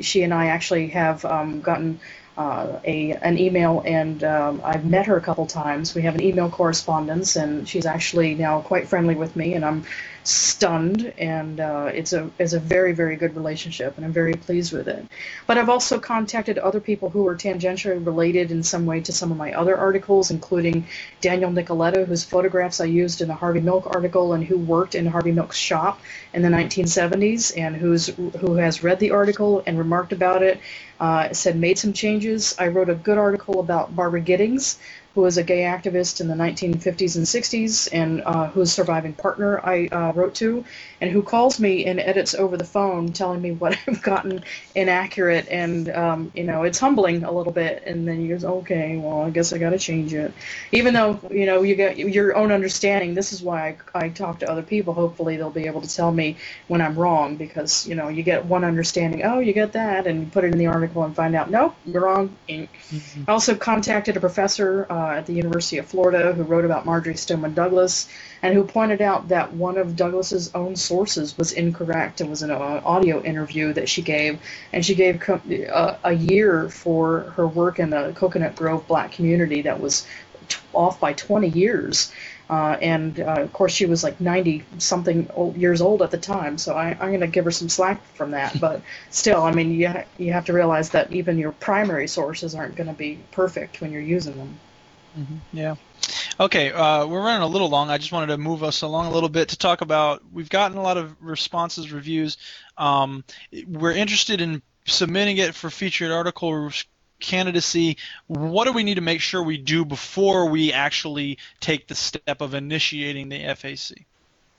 she and I actually have gotten an email, and I've met her a couple times. We have an email correspondence, and she's actually now quite friendly with me, and I'm stunned, and it's a very, very good relationship, and I'm very pleased with it. But I've also contacted other people who are tangentially related in some way to some of my other articles, including Daniel Nicoletta, whose photographs I used in the Harvey Milk article and who worked in Harvey Milk's shop in the 1970s, and who has read the article and remarked about it, said made some changes. I wrote a good article about Barbara Giddings, who was a gay activist in the 1950s and 60s, and whose surviving partner I wrote to, and who calls me and edits over the phone telling me what I've gotten inaccurate, and it's humbling a little bit, and then you go, okay, well, I guess I got to change it. Even though, you get your own understanding, this is why I talk to other people. Hopefully they'll be able to tell me when I'm wrong, because, you get one understanding, oh, you get that, and you put it in the article and find out, nope, you're wrong. I also contacted a professor at the University of Florida who wrote about Marjorie Stoneman Douglas, and who pointed out that one of Douglas's own sources was incorrect. It was an audio interview that she gave, and she gave a year for her work in the Coconut Grove black community that was off by 20 years. And of course, she was like 90-something years old at the time, so I'm going to give her some slack from that. But still, I mean, you have to realize that even your primary sources aren't going to be perfect when you're using them. Yeah. Okay, we're running a little long. I just wanted to move us along a little bit to talk about, we've gotten a lot of responses, reviews. We're interested in submitting it for featured article candidacy. What do we need to make sure we do before we actually take the step of initiating the FAC?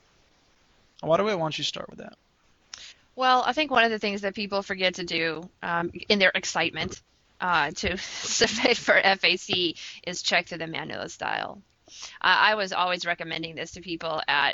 Why don't you start with that? Well, I think one of the things that people forget to do in their excitement to submit for FAC is check through the manual of style. I was always recommending this to people at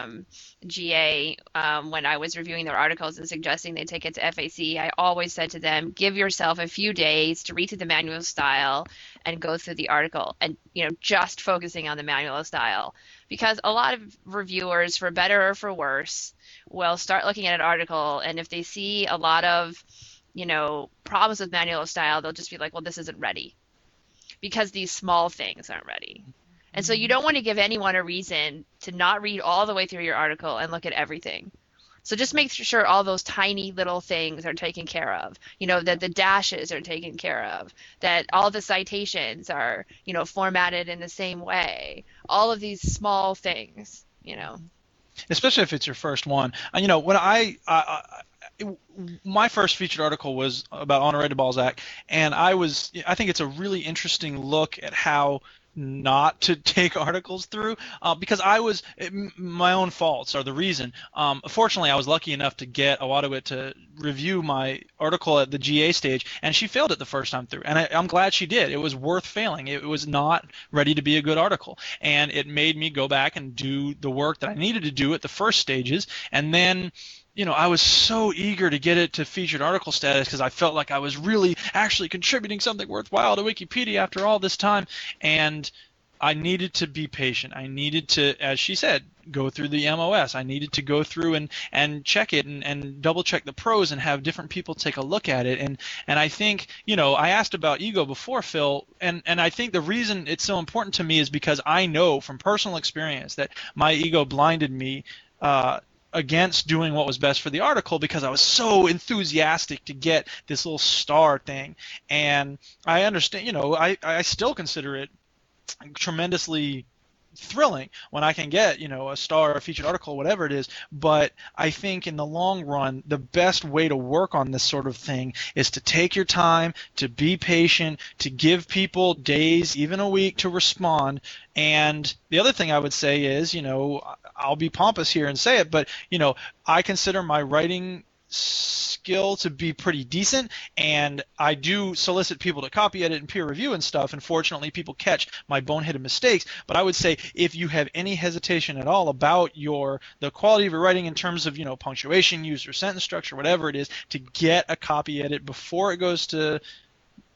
GA when I was reviewing their articles and suggesting they take it to FAC. I always said to them, give yourself a few days to read through the manual of style and go through the article, and just focusing on the manual of style, because a lot of reviewers, for better or for worse, will start looking at an article, and if they see a lot of problems with manual of style, they'll just be like, well, this isn't ready, because these small things aren't ready. And so you don't want to give anyone a reason to not read all the way through your article and look at everything. So just make sure all those tiny little things are taken care of, that the dashes are taken care of, that all the citations are, formatted in the same way, all of these small things, Especially if it's your first one. When my first featured article was about Honoré de Balzac, and I think it's a really interesting look at how not to take articles through, because my own faults are the reason. Fortunately, I was lucky enough to get Awadawit to review my article at the GA stage, and she failed it the first time through, and I'm glad she did. It was worth failing. It was not ready to be a good article, and it made me go back and do the work that I needed to do at the first stages, and then I was so eager to get it to featured article status because I felt like I was really actually contributing something worthwhile to Wikipedia after all this time, and I needed to be patient. I needed to, as she said, go through the MOS. I needed to go through and check it and double check the prose and have different people take a look at it. And I think, I asked about ego before, Phil, and I think the reason it's so important to me is because I know from personal experience that my ego blinded me against doing what was best for the article because I was so enthusiastic to get this little star thing. And I understand, I still consider it tremendously thrilling when I can get, a star or a featured article, whatever it is. But I think in the long run, the best way to work on this sort of thing is to take your time, to be patient, to give people days, even a week to respond. And the other thing I would say is, I'll be pompous here and say it, but, I consider my writing skill to be pretty decent, and I do solicit people to copy edit and peer review and stuff, and fortunately people catch my boneheaded mistakes. But I would say if you have any hesitation at all about the quality of your writing in terms of punctuation, use or sentence structure, whatever it is, to get a copy edit before it goes to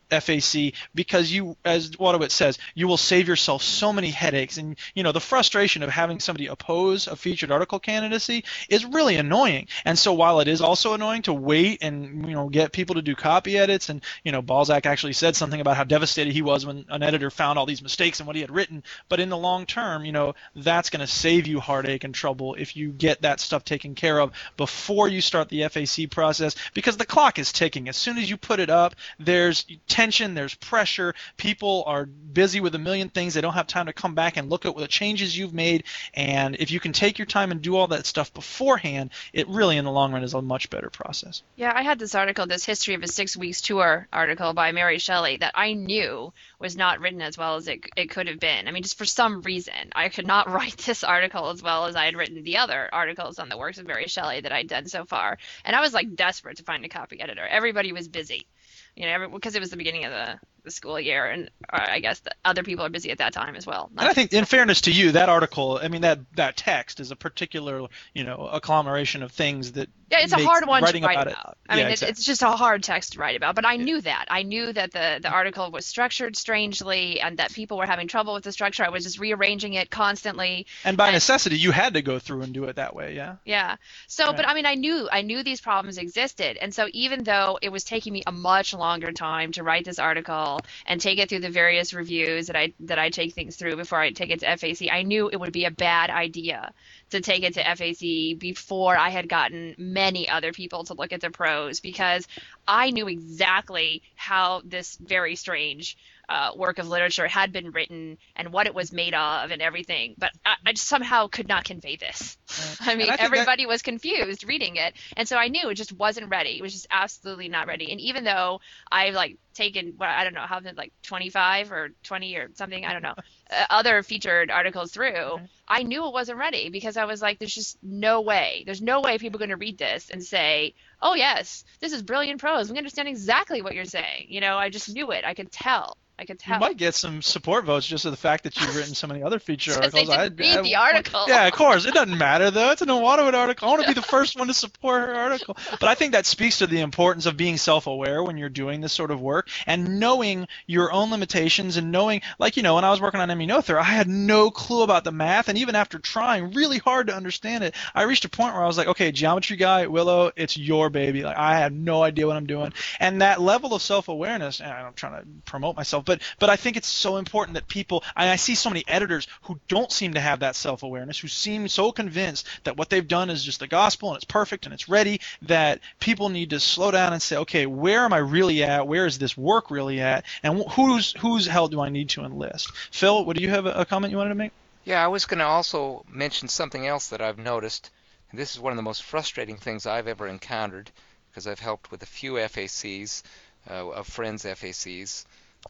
FAC because you, as Wadowitz says, you will save yourself so many headaches. And the frustration of having somebody oppose a featured article candidacy is really annoying. And so while it is also annoying to wait and get people to do copy edits, and Balzac actually said something about how devastated he was when an editor found all these mistakes in what he had written. But in the long term, that's going to save you heartache and trouble if you get that stuff taken care of before you start the FAC process, because the clock is ticking. As soon as you put it up, there's tension, there's pressure. People are busy with a million things. They don't have time to come back and look at the changes you've made. And if you can take your time and do all that stuff beforehand, it really, in the long run, is a much better process. Yeah, I had this article, this History of a 6 Weeks Tour article by Mary Shelley that I knew was not written as well as it could have been. I mean, just for some reason, I could not write this article as well as I had written the other articles on the works of Mary Shelley that I'd done so far. And I was like desperate to find a copy editor. Everybody was busy, because it was the beginning of the school year, and I guess the other people are busy at that time as well. And I think, in fairness to you, that article, I mean, that text is a particular, agglomeration of things that. Yeah, it's a hard one to write about. Exactly. It's just a hard text to write about. But I knew that. I knew that the article was structured strangely, and that people were having trouble with the structure. I was just rearranging it constantly. And by necessity, you had to go through and do it that way, yeah? Yeah. So, but I mean, I knew these problems existed. And so even though it was taking me a much longer time to write this article and take it through the various reviews that I take things through before I take it to FAC, I knew it would be a bad idea to take it to FAC before I had gotten many other people to look at the prose, because I knew exactly how this very strange work of literature had been written and what it was made of and everything, but I just somehow could not convey this. I mean, everybody was confused reading it, and so I knew it just wasn't ready. It was just absolutely not ready. And even though I've taken, I don't know, how many, 25 or 20 or something, I don't know, other featured articles through, I knew it wasn't ready, because I was like, there's just no way. There's no way people are going to read this and say, oh yes, this is brilliant prose. We understand exactly what you're saying. I just knew it. I could tell. You might get some support votes just for the fact that you've written so many other feature articles. They didn't read the article. Yeah, of course. It doesn't matter, though. It's an Wadowitz article. I want to be the first one to support her article. But I think that speaks to the importance of being self-aware when you're doing this sort of work, and knowing your own limitations, and knowing, when I was working on Emmy Noether, I had no clue about the math, and even after trying really hard to understand it, I reached a point where I was like, okay, geometry guy, Willow, it's your baby. I have no idea what I'm doing. And that level of self-awareness, and I'm trying to promote myself, but I think it's so important that people, and I see so many editors who don't seem to have that self-awareness, who seem so convinced that what they've done is just the gospel and it's perfect and it's ready, that people need to slow down and say, okay, where am I really at? Where is this work really at? And whose help do I need to enlist? Phil, do you have a comment you wanted to make? Yeah, I was going to also mention something else that I've noticed. This is one of the most frustrating things I've ever encountered, because I've helped with a few FACs, of friends' FACs,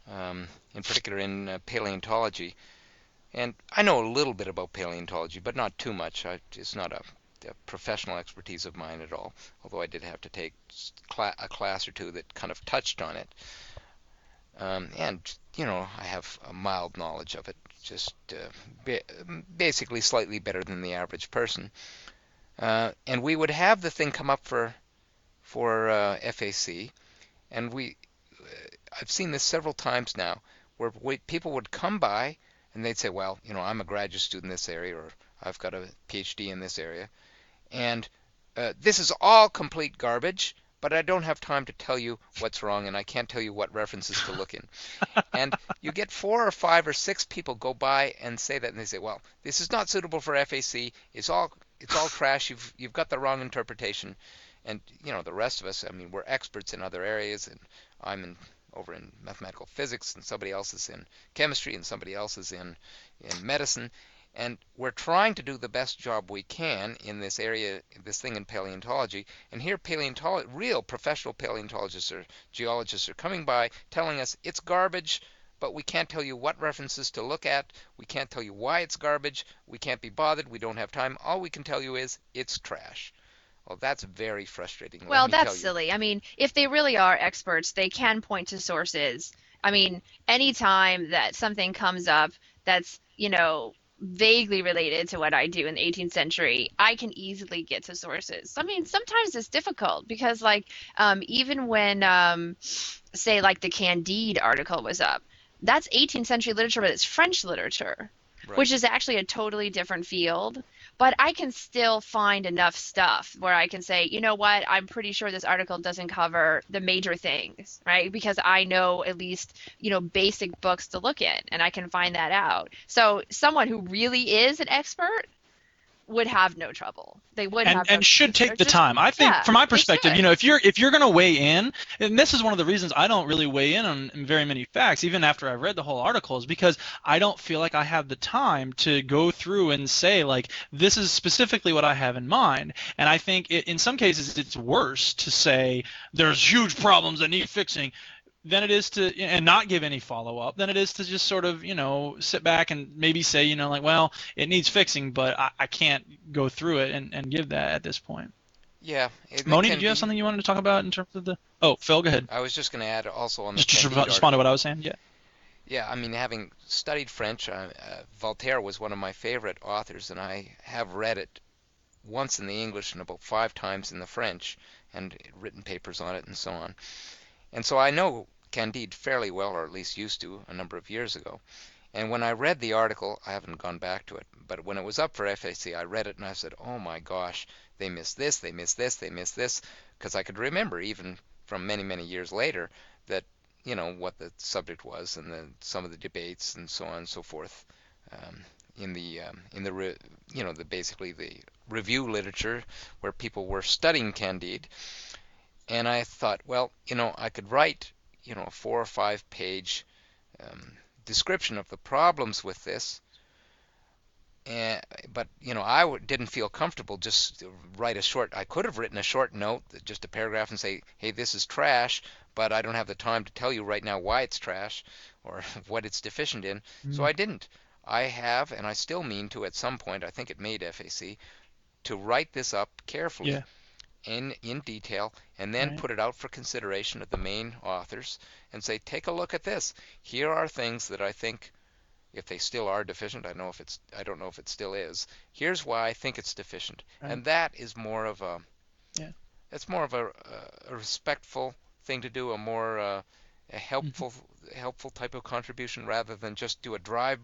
in particular in paleontology. And I know a little bit about paleontology, but not too much. It's not a professional expertise of mine at all, although I did have to take a class or two that kind of touched on it. And, I have a mild knowledge of it, just basically slightly better than the average person. And we would have the thing come up for FAC, and I've seen this several times now, where people would come by and they'd say, well, I'm a graduate student in this area, or I've got a PhD in this area, and this is all complete garbage, but I don't have time to tell you what's wrong, and I can't tell you what references to look in. And you get 4 or 5 or 6 people go by and say that, and they say, well, this is not suitable for FAC. It's all trash. You've got the wrong interpretation. And the rest of us, I mean, we're experts in other areas, and I'm over in mathematical physics, and somebody else is in chemistry, and somebody else is in medicine, and we're trying to do the best job we can in this area, this thing in paleontology. And here, real professional paleontologists or geologists are coming by telling us it's garbage, but we can't tell you what references to look at. We can't tell you why it's garbage. We can't be bothered. We don't have time. All we can tell you is it's trash. Well, that's very frustrating. Well, that's silly. I mean, if they really are experts, they can point to sources. I mean, anytime that something comes up that's, vaguely related to what I do in the 18th century, I can easily get to sources. I mean, sometimes it's difficult because, like, even when, say, like the Candide article was up, that's 18th century literature, but it's French literature, which Right. is actually a totally different field. But I can still find enough stuff where I can say, you know what, I'm pretty sure this article doesn't cover the major things, right? Because I know at least, basic books to look at, and I can find that out. So someone who really is an expert would have no trouble. They would and have no and should trouble. take the time. I think, Yeah, from my they perspective, should. if you're going to weigh in, and this is one of the reasons I don't really weigh in on very many facts, even after I read the whole article, is because I don't feel like I have the time to go through and say, like, this is specifically what I have in mind. And I think in some cases it's worse to say there's huge problems that need fixing than it is to, and not give any follow up, than it is to just sort of, sit back and maybe say, like, well, it needs fixing, but I can't go through it and give that at this point. Yeah, it Moni, can did you have be. something you wanted to talk about in terms of the? Oh, Phil, go ahead. I was just going to add also on the Just Candide respond to article. what I was saying. Yeah. Yeah, I mean, having studied French, Voltaire was one of my favorite authors, and I have read it once in the English and about 5 times in the French, and written papers on it and so on. And so I know Candide fairly well, or at least used to a number of years ago. And when I read the article, I haven't gone back to it, but when it was up for FAC, I read it and I said, oh my gosh, they missed this, they missed this, they missed this, because I could remember even from many, many years later that, what the subject was and some of the debates and so on and so forth basically the review literature where people were studying Candide. And I thought, well, I could write, a 4 or 5 page description of the problems with this. But didn't feel comfortable just to write a short. I could have written a short note, just a paragraph, and say, "Hey, this is trash," but I don't have the time to tell you right now why it's trash or what it's deficient in. So Mm. I didn't. I have, and I still mean to at some point. I think it made FAC to write this up carefully Yeah. in detail, and then Right. put it out for consideration of the main authors, and say, "Take a look at this. Here are things that I think." If they still are deficient, I don't know if it still is. Here's why I think it's deficient, Right. and that is more of a Yeah. it's more of a respectful thing to do, a more a Mhm. helpful type of contribution rather than just do a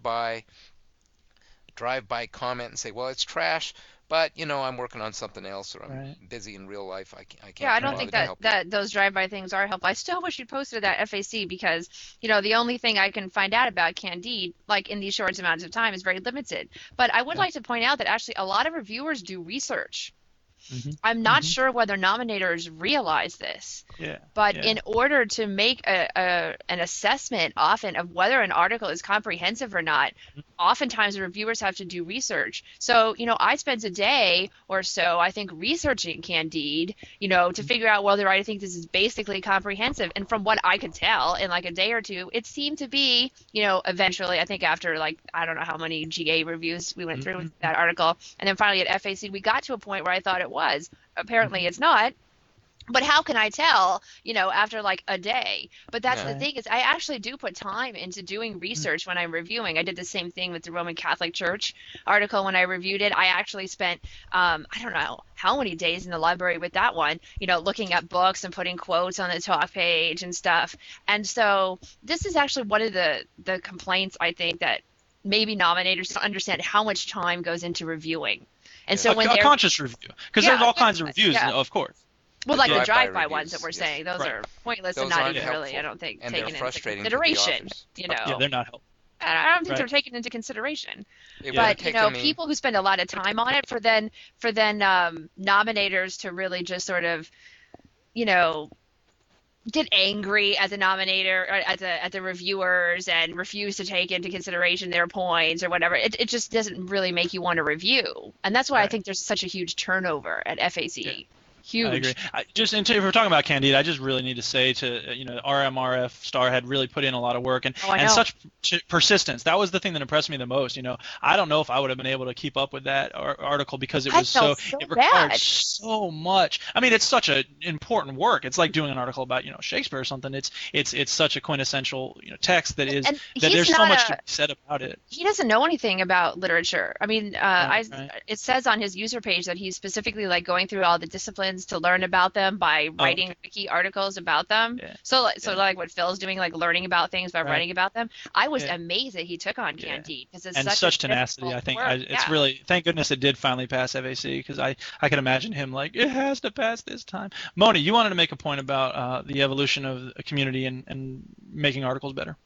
drive by comment and say, well, it's trash, but I'm working on something else or I'm Right. busy in real life. I Yeah, can't I be don't Right. think bothered to that help you. that those drive-by things are helpful. I still wish you posted that FAC because, the only thing I can find out about Candide, like in these short amounts of time, is very limited. But I would Yeah. like to point out that actually a lot of reviewers do research. Mhm. I'm not Mhm. sure whether nominators realize this, Yeah. but Yeah. in order to make an assessment often of whether an article is comprehensive or not, oftentimes reviewers have to do research. So, I spent a day or so, I think, researching Candide, to Mhm. figure out whether I think this is basically comprehensive. And from what I could tell in like a day or two, it seemed to be, eventually, I think after like, I don't know how many GA reviews we went through with Mhm. that article. And then finally at FAC, we got to a point where I thought it was. Apparently Mhm. it's not. But how can I tell, after like a day? But that's Yeah. the Right. thing is I actually do put time into doing Mm. research when I'm reviewing. I did the same thing with the Roman Catholic Church article when I reviewed it. I actually spent, I don't know how many days in the library with that one, looking at books and putting quotes on the talk page and stuff. And so this is actually one of the complaints I think that maybe nominators don't understand how much time goes into reviewing. And so A, when a they're, conscious review, because there's yeah, all kinds of reviews, yeah. of course. Well, The like the Yeah. drive-by drive-by ones that reviews, we're yes. saying, those Right. are pointless and Those not aren't even really, I helpful, don't think, and they're taken into frustrating to the consideration. authors. Yeah. They're not helpful. And I don't think they're Right. taken into consideration. It would Yeah. have But taken me. people who spend a lot of time on it, for then nominators to really just sort of, you know, get angry as a nominator or at the reviewers and refuse to take into consideration their points or whatever. It just doesn't really make you want to review, and that's why I Right. think there's such a huge turnover at Yeah. FACE. I agree. Huge. If we're talking about Candide, I just really need to say to RMRF Star had really put in a lot of work Oh, I and know. such persistence. That was the thing that impressed me the most. I don't know if I would have been able to keep up with that article because I felt so it required bad. so much. I mean, it's such an important work. It's like doing an article about Shakespeare or something. It's such a quintessential text And that he's there's so not much to a be said about it. he doesn't know anything about literature. I mean, Right, right. it says on his user page that he's specifically like going through all the disciplines to learn about them by Oh, writing okay. wiki articles about them. Yeah, So yeah. like what Phil's doing, like learning about things by Right. writing about them. I was Yeah. amazed that he took on Yeah. Candide because it's And such a such tenacity. difficult I think work. it's Yeah. really thank goodness it did finally pass FAC because I could imagine him like it has to pass this time. Moni, you wanted to make a point about the evolution of a community and making articles better.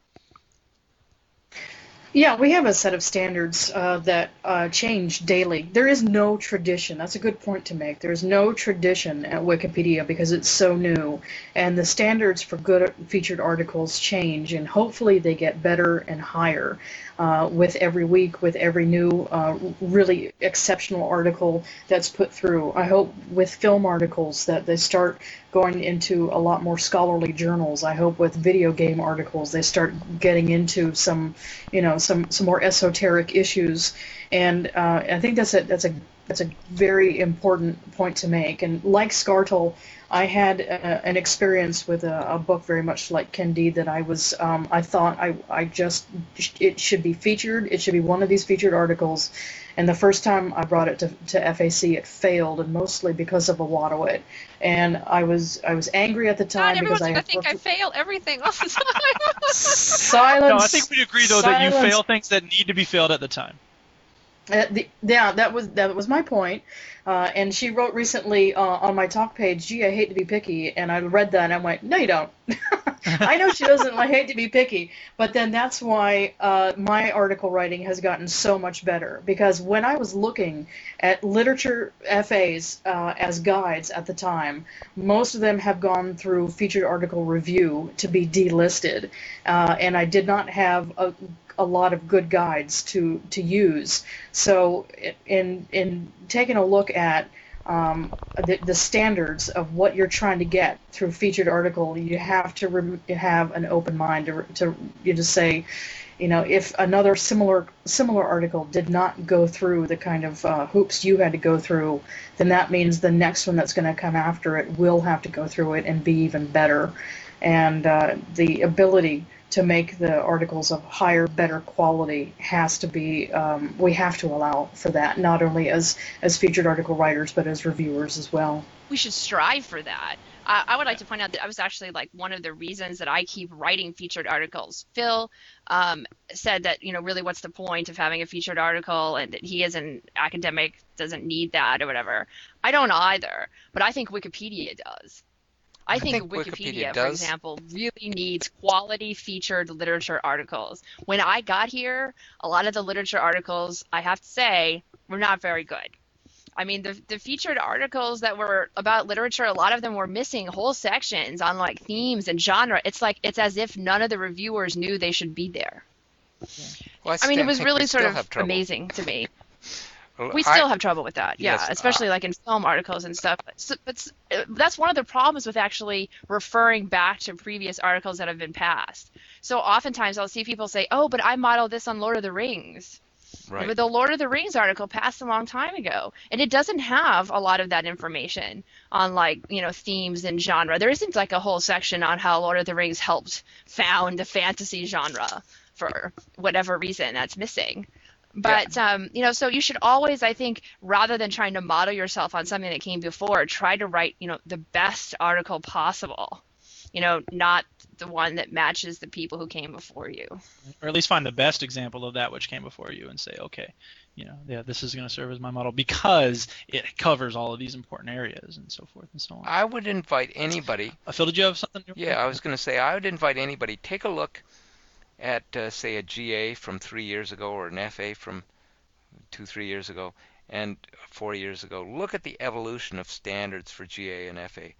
Yeah, we have a set of standards that change daily. There is no tradition. That's a good point to make. There's no tradition at Wikipedia because it's so new. And the standards for good featured articles change, and hopefully they get better and higher with every week, with every new really exceptional article that's put through. I hope with film articles that they start going into a lot more scholarly journals. I hope with video game articles they start getting into some more esoteric issues, and I think that's a very important point to make. And like Scartle, I had an experience with a book very much like Candide that I thought it should be featured. It should be one of these featured articles. And the first time I brought it to FAC, it failed, and mostly because of Awatawit. And I was angry at the God, time because everyone's I gonna had think I worked fail everything all the time. No, I silence. think we agree though that you Silence. fail things that need to be failed at the time. Yeah, that was my point. And she wrote recently on my talk page, "Gee, I hate to be picky," and I read that and I went, "No, you don't." I know she doesn't hate to be picky, but then that's why my article writing has gotten so much better, because when I was looking at literature FAs as guides at the time, most of them have gone through featured article review to be delisted, and I did not have a lot of good guides to use. So in taking a look at the standards of what you're trying to get through featured article, you have to have an open mind to say, if another similar article did not go through the kind of hoops you had to go through, then that means the next one that's going to come after it will have to go through it and be even better. And the ability to make the articles of higher, better quality has to be, we have to allow for that, not only as featured article writers, but as reviewers as well. We should strive for that. I would like to point out that I was actually like one of the reasons that I keep writing featured articles. Phil said that, really, what's the point of having a featured article, and that he as an academic doesn't need that or whatever. I don't either, but I think Wikipedia does. I think Wikipedia, for does. example, really needs quality featured literature articles. When I got here, a lot of the literature articles, I have to say, were not very good. I mean, the featured articles that were about literature, a lot of them were missing whole sections on like themes and genre. It's as if none of the reviewers knew they should be there. Well, I mean, it was think we really sort still of have trouble. amazing to me. Well, We still have trouble with that, yeah, Yes, especially like in film articles and stuff. But that's one of the problems with actually referring back to previous articles that have been passed. So oftentimes I'll see people say, "Oh, but I modeled this on Lord of the Rings." right. But the Lord of the Rings article passed a long time ago, and it doesn't have a lot of that information on like, themes and genre. There isn't like a whole section on how Lord of the Rings helped found the fantasy genre for whatever reason that's missing. But so you should always, I think, rather than trying to model yourself on something that came before, try to write, the best article possible. Not the one that matches the people who came before you. Or at least find the best example of that which came before you and say, okay, this is going to serve as my model because it covers all of these important areas and so forth and so on. I would invite anybody. Phil, did you have something? Yeah, I was going to say I would invite anybody. Take a look at, say, a GA from 3 years ago or an FA from 2-3 years ago and 4 years ago. Look at the evolution of standards for GA and FA.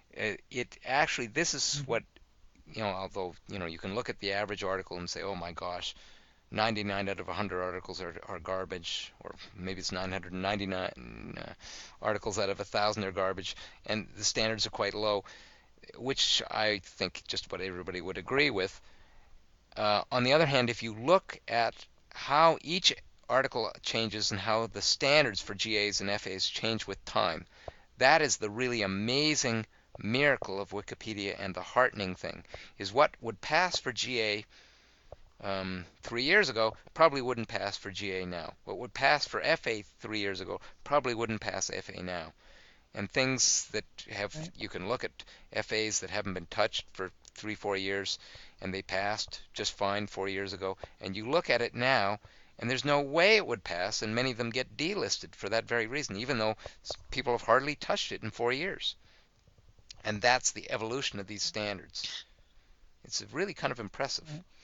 It actually, this is what, although, you can look at the average article and say, oh my gosh, 99 out of 100 articles are garbage, or maybe it's 999 articles out of 1,000 are garbage, and the standards are quite low, which I think just about everybody would agree with. On the other hand, if you look at how each article changes and how the standards for GAs and FAs change with time, that is the really amazing miracle of Wikipedia, and the heartening thing is what would pass for GA 3 years ago probably wouldn't pass for GA now. What would pass for FA 3 years ago probably wouldn't pass FA now. And things that have, you can look at FAs that haven't been touched for 3-4 years, and they passed just fine 4 years ago, and you look at it now, and there's no way it would pass, and many of them get delisted for that very reason, even though people have hardly touched it in 4 years. And that's the evolution of these standards. It's really kind of impressive.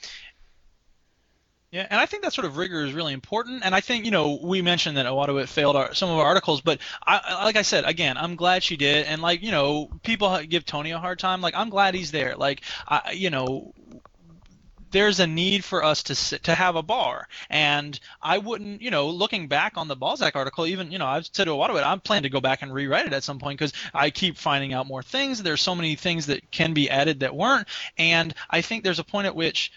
Yeah, and I think that sort of rigor is really important. And I think, we mentioned that Owadawit failed some of our articles, but like I said, again, I'm glad she did. And people give Tony a hard time. I'm glad he's there. There's a need for us to have a bar, and I wouldn't, looking back on the Balzac article, even, I've said to Owadawit, I'm planning to go back and rewrite it at some point because I keep finding out more things. There's so many things that can be added that weren't, and I think there's a point at which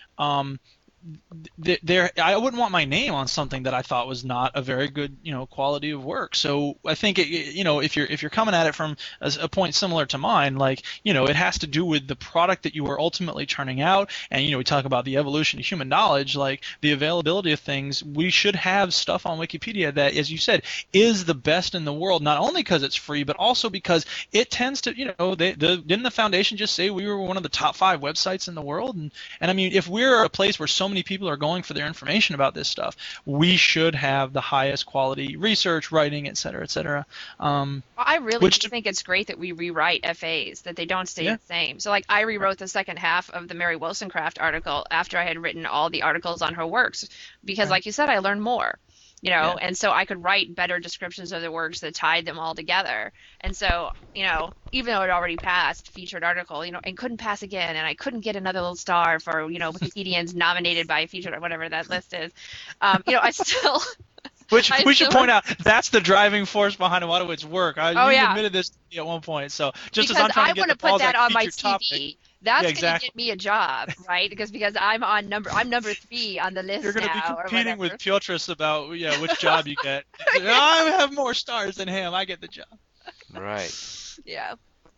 I wouldn't want my name on something that I thought was not a very good, quality of work. So I think if you're coming at it from a point similar to mine, it has to do with the product that you are ultimately churning out. And we talk about the evolution of human knowledge, the availability of things. We should have stuff on Wikipedia that, as you said, is the best in the world, not only because it's free, but also because it tends to, didn't the foundation just say we were one of the top 5 websites in the world? And I mean, if we're a place where so many people are going for their information about this stuff, we should have the highest quality research, writing, et cetera, et cetera. I really think it's great that we rewrite FAs, that they don't stay the same. So I rewrote the second half of the Mary Wollstonecraft article after I had written all the articles on her works, because like you said, I learned more. And so I could write better descriptions of the works that tied them all together. And so, even though it already passed featured article, and couldn't pass again, and I couldn't get another little star for, Wikipedians nominated by featured or whatever that list is, I still... Which we should point out, that's the driving force behind Owadawit's work. You admitted this at one point. So just because as I'm trying to get the Balzac on my featured CV. topic, that's going to get me a job, right? Because I'm number 3 on the list now. You're going to be competing with Piotrus about which job you get. I have more stars than him. I get the job. Right. Yeah.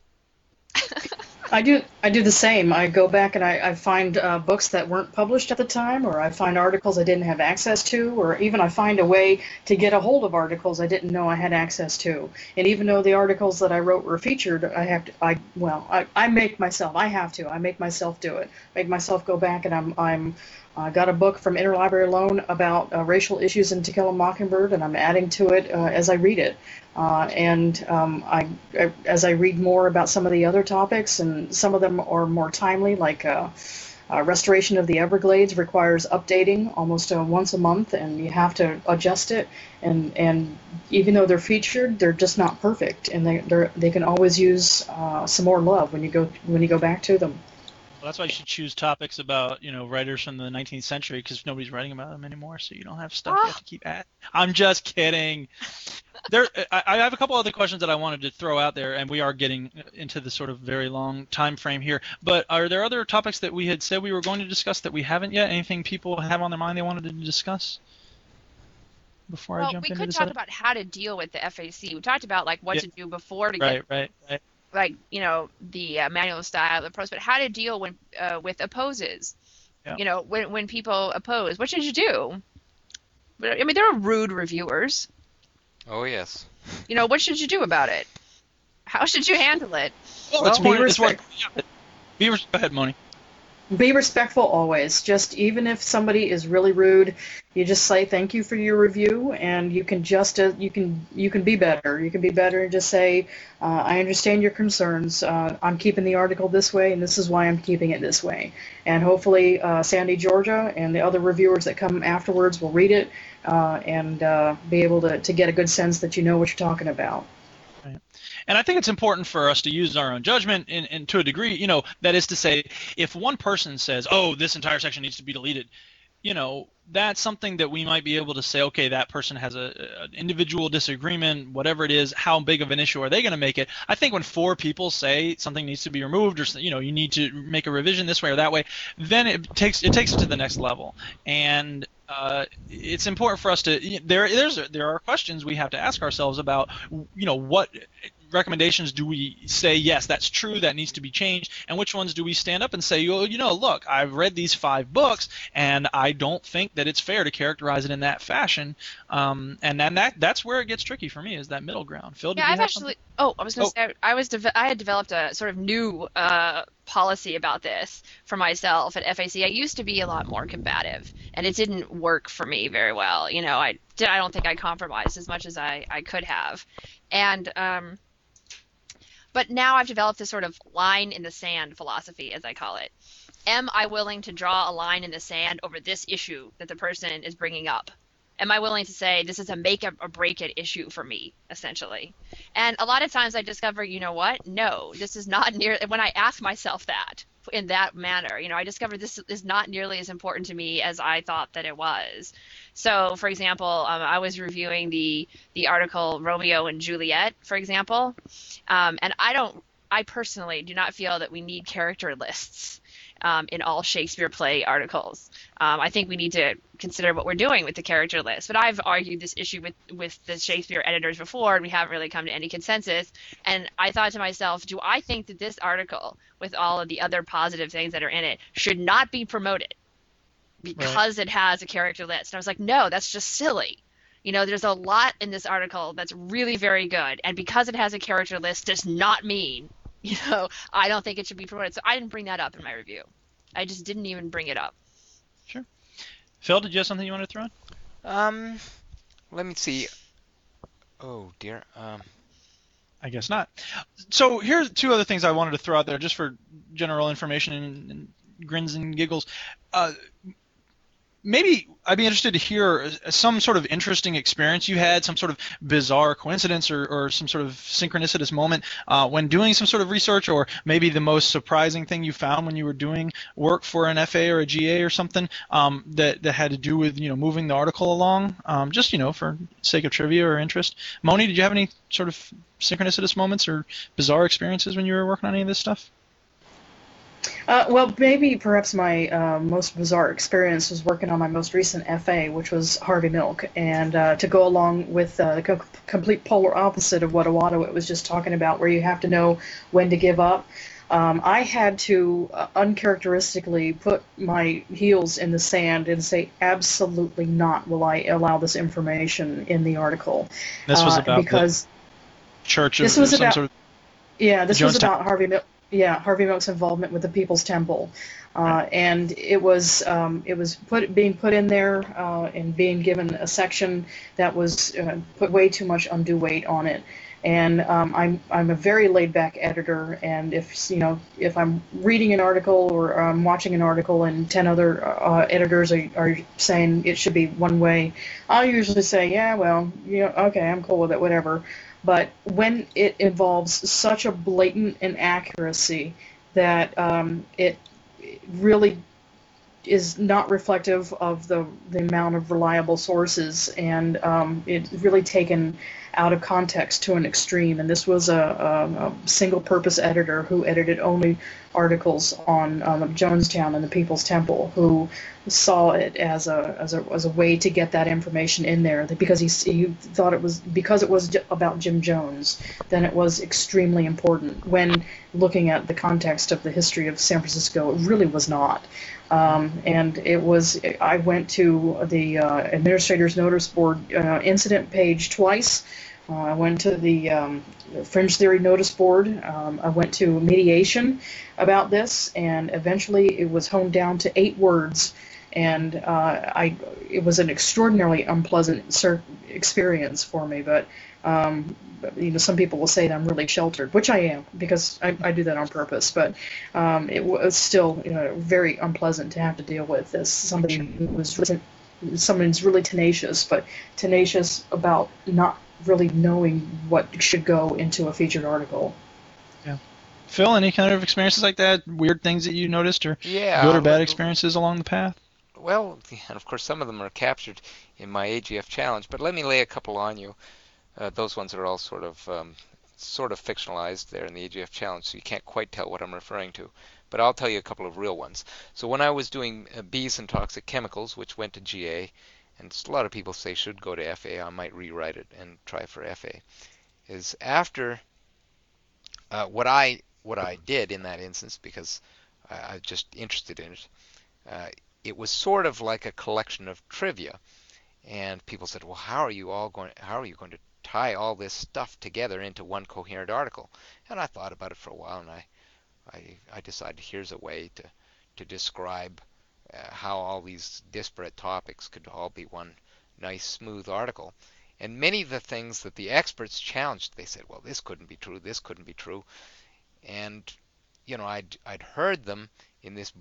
I do the same. I go back and I find books that weren't published at the time, or I find articles I didn't have access to, or even I find a way to get a hold of articles I didn't know I had access to. And even though the articles that I wrote were featured, I make myself do it. Make myself go back, and I got a book from Interlibrary Loan about racial issues in To Kill a Mockingbird, and I'm adding to it as I read it. As I read more about some of the other topics, and some of them are more timely, like restoration of the Everglades requires updating almost once a month, and you have to adjust it. And even though they're featured, they're just not perfect, and they can always use some more love when you go back to them. Well, that's why you should choose topics about, writers from the 19th century, because nobody's writing about them anymore, so you don't have stuff you have to keep at. I'm just kidding. I have a couple other questions that I wanted to throw out there, and we are getting into the sort of very long time frame here. But are there other topics that we had said we were going to discuss that we haven't yet? Anything people have on their mind they wanted to discuss before I jump into this? We could talk about how to deal with the FAC. We talked about what to do before to get right. the manual of style, the prose, but how to deal with opposes. Yeah. When people oppose, what should you do? I mean, there are rude reviewers. Oh, yes. What should you do about it? How should you handle it? Well, Go ahead, Moni. Be respectful always. Just even if somebody is really rude, you just say thank you for your review, and you can just you can be better. You can be better and just say, I understand your concerns. I'm keeping the article this way, and this is why I'm keeping it this way. And hopefully, Sandy Georgia and the other reviewers that come afterwards will read it and be able to get a good sense that you know what you're talking about. Right. And I think it's important for us to use our own judgment, and to a degree, that is to say, if one person says, oh, this entire section needs to be deleted, that's something that we might be able to say, okay, that person has an individual disagreement, whatever it is, how big of an issue are they going to make it? I think when 4 people say something needs to be removed, or you need to make a revision this way or that way, then it takes it to the next level. And it's important for us to there are questions we have to ask ourselves about what recommendations do we say, yes, that's true, that needs to be changed, and which ones do we stand up and say, look, I've read these 5 books, and I don't think that it's fair to characterize it in that fashion. And then that's where it gets tricky for me, is that middle ground. Phil, Yeah, I've actually. Oh, I was going to say I had developed a sort of new policy about this for myself at FAC. I used to be a lot more combative, and it didn't work for me very well. I don't think I compromised as much as I could have, and but now I've developed this sort of line in the sand philosophy, as I call it. Am I willing to draw a line in the sand over this issue that the person is bringing up? Am I willing to say this is a make or break it issue for me, essentially? And a lot of times I discover, what? No, this is not near. When I ask myself that in that manner, I discover this is not nearly as important to me as I thought that it was. So, for example, I was reviewing the article Romeo and Juliet, for example, and I personally do not feel that we need character lists in all Shakespeare play articles. I think we need to consider what we're doing with the character list. But I've argued this issue with the Shakespeare editors before, and we haven't really come to any consensus. And I thought to myself, do I think that this article, with all of the other positive things that are in it, should not be promoted because it has a character list? And I was like, no, that's just silly. There's a lot in this article that's really very good, and because it has a character list does not mean I don't think it should be promoted. So I didn't bring that up in my review. I just didn't even bring it up. Sure. Phil, did you have something you wanted to throw in? Let me see. Oh dear. I guess not. So here's 2 other things I wanted to throw out there just for general information and grins and giggles. Maybe I'd be interested to hear some sort of interesting experience you had, some sort of bizarre coincidence or some sort of synchronicitous moment when doing some sort of research, or maybe the most surprising thing you found when you were doing work for an FA or a GA or something that had to do with moving the article along, just for sake of trivia or interest. Moni, did you have any sort of synchronicitous moments or bizarre experiences when you were working on any of this stuff? Well, maybe perhaps my most bizarre experience was working on my most recent FA, which was Harvey Milk, and to go along with the complete polar opposite of what Iwata was just talking about, where you have to know when to give up. I had to uncharacteristically put my heels in the sand and say, absolutely not will I allow this information in the article. This was about because the church of this was some about, sort of... Yeah, this was about Harvey Milk. Yeah, Harvey Milk's involvement with the People's Temple, and it was being put in there and being given a section that was put way too much undue weight on it. And I'm a very laid back editor, and if I'm reading an article or I'm watching an article and 10 other editors are saying it should be one way, I'll usually say, yeah, well, okay, I'm cool with it, whatever. But when it involves such a blatant inaccuracy that it really is not reflective of the amount of reliable sources, and it's really taken out of context to an extreme. And this was a single-purpose editor who edited only articles on Jonestown and the People's Temple, who saw it as a way to get that information in there, because he thought it was, because it was about Jim Jones, then it was extremely important. When looking at the context of the history of San Francisco, it really was not. And it was, I went to the Administrator's Notice Board incident page twice. I went to the Fringe Theory Notice Board. I went to mediation about this, and eventually it was honed down to 8 words. And it was an extraordinarily unpleasant experience for me. But some people will say that I'm really sheltered, which I am, because I do that on purpose. But it was still very unpleasant to have to deal with this. Somebody who was someone's really tenacious, but tenacious about not really knowing what should go into a featured article. Yeah. Phil, any kind of experiences like that? Weird things that you noticed, or yeah, good or bad experiences along the path? Well, and of course some of them are captured in my AGF challenge, but let me lay a couple on you. Those ones are all sort of fictionalized there in the AGF challenge, so you can't quite tell what I'm referring to. But I'll tell you a couple of real ones. So when I was doing bees and toxic chemicals, which went to GA, and a lot of people say should go to FA, I might rewrite it and try for FA. Is after what I did in that instance, because I was just interested in it. Uh, it was sort of like a collection of trivia, and people said, "Well, how are you going to tie all this stuff together into one coherent article?" And I thought about it for a while, and I decided here's a way to describe how all these disparate topics could all be one nice smooth article. And many of the things that the experts challenged, they said, "Well, this couldn't be true. This couldn't be true." And I'd heard them in this